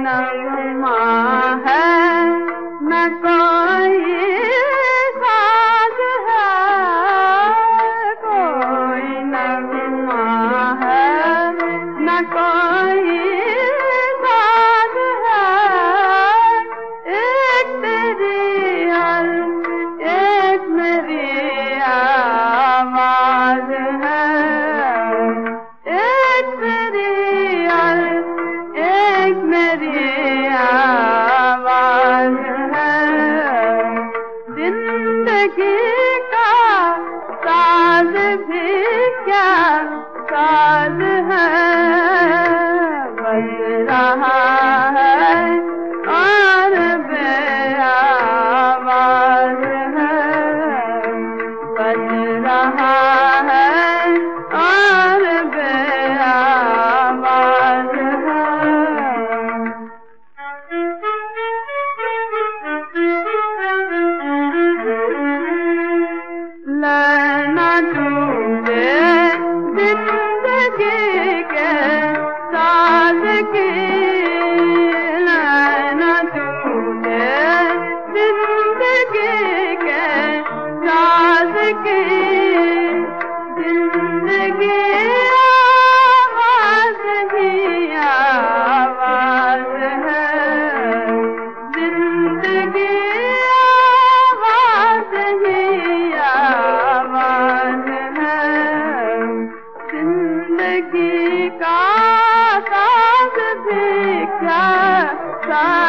नगमा है न कोई साज है, कोई नगमा है न कोई साज है। एक तेरी और एक मेरी आवाज है, एक तेरी और एक मेरी आवाज है। जिंदगी का साज भी क्या साज है, बज रहा है और बेआवाज है, बज रहा है और बेआवाज है। लैना टूटे जिंदगी के साज की, लैना टूटे जिंदगी के साज की। जिंदगी आवाज ही आवाज है, जिंदगी आवाज ही आवाज है। जिंदगी का साज भी क्या साज